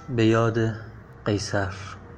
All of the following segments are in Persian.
به یاد قیصر.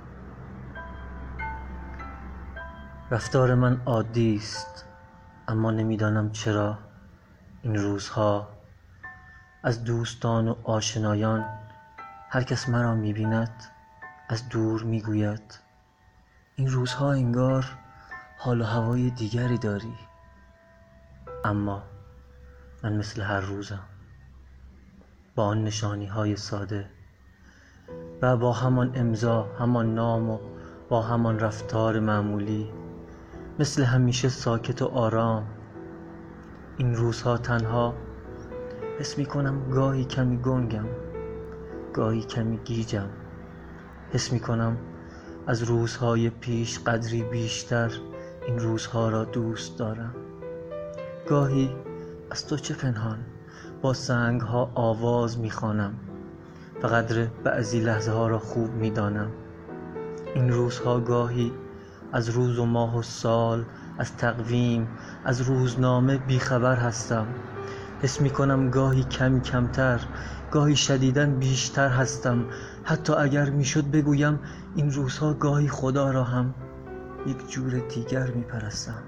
رفتار من عادی است، اما نمیدانم چرا این روزها از دوستان و آشنایان هر کس مرا می‌بیند از دور میگوید این روزها انگار حال و هوای دیگری داری. اما من مثل هر روزم، با آن نشانی‌های ساده و با همان امضا، همان نام و با همان رفتار معمولی، مثل همیشه ساکت و آرام. این روزها تنها حس می‌کنم گاهی کمی گنگم، گاهی کمی گیجم. حس می‌کنم از روزهای پیش قدری بیشتر این روزها را دوست دارم. گاهی از تو چه پنهان با سنگ‌ها آواز می‌خوانم و قدر بعضی لحظه ها را خوب می‌دانم. این روزها گاهی از روز و ماه و سال، از تقویم، از روزنامه بیخبر هستم. حس می‌کنم گاهی کمی کمتر، گاهی شدیداً بیشتر هستم. حتی اگر میشد بگویم این روزها گاهی خدا را هم یک جور دیگر میپرستم.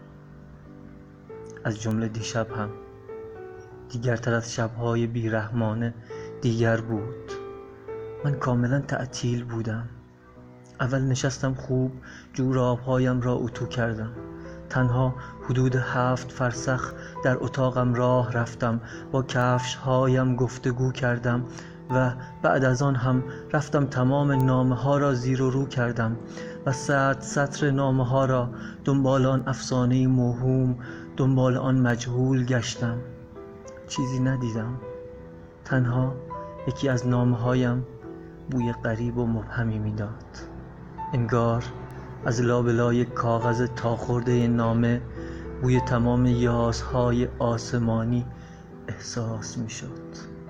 از جمله دیشب هم دیگرتر از شب‌های بیرحمانه دیگر بود. من کاملا تعطیل بودم. اول نشستم خوب جوراب‌هایم را اتو کردم. تنها حدود 7 فرسخ در اتاقم راه رفتم، با کفش‌هایم گفتگو کردم و بعد از آن هم رفتم تمام نامه‌ها را زیر و رو کردم و سطر نامه‌ها را دنبال آن افسانه موهوم، دنبال آن مجهول گشتم. چیزی ندیدم. تنها یکی از نامه‌هایم بوی غریب و مبهمی میداد. انگار از لابلای کاغذ تاخورده نامه بوی تمام یاسهای آسمانی احساس میشد.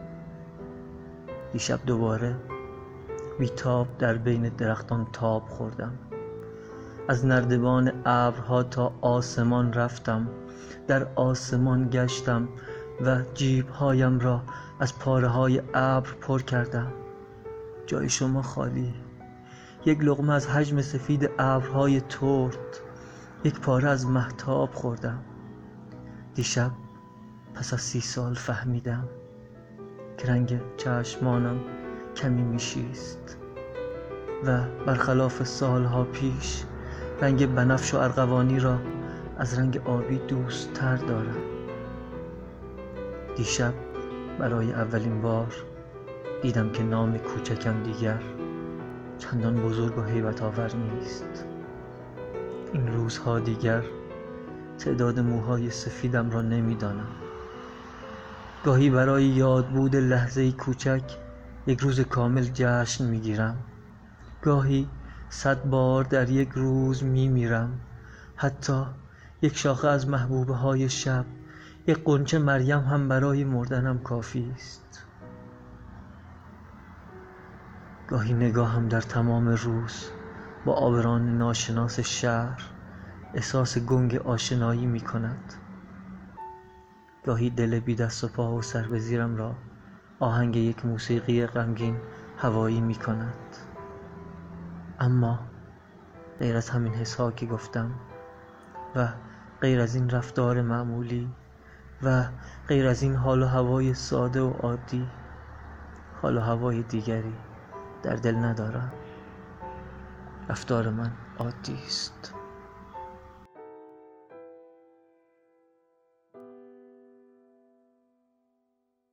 دیشب دوباره بیتاب در بین درختان تاب خوردم. از نردبان ابرها تا آسمان رفتم، در آسمان گشتم و جیب‌هایم را از پاره‌های ابر پر کردم. جای شما خالی. یک لقمه از حجم سفید ابرهای ترد، یک پاره از مهتاب خوردم. دیشب پس از 30 سال فهمیدم که رنگ چشمانم کمی میشیست و برخلاف سالها پیش رنگ بنفش و ارغوانی را از رنگ آبی دوست تر دارم. دیشب برای اولین بار دیدم که نام کوچکم دیگر چندان بزرگ و هیبت آور نیست. این روزها دیگر تعداد موهای سفیدم را نمیدانم. گاهی برای یاد بود لحظه‌ای کوچک یک روز کامل جشن میگیرم. گاهی 100 بار در یک روز میمیرم. حتی یک شاخه از محبوبه های شب، یک غنچه مریم هم برای مردنم کافی است. گاهی نگاهم در تمام روز با عابران ناشناس شهر احساس گنگ آشنایی می کند. گاهی دل بی دست و پا و سر به زیرم را آهنگ یک موسیقی غمگین هوایی می کند. اما غیر از همین حسها که گفتم و غیر از این رفتار معمولی و غیر از این حال و هوای ساده و عادی، حال و هوای دیگری در دل ندارم. رفتار من عادی است.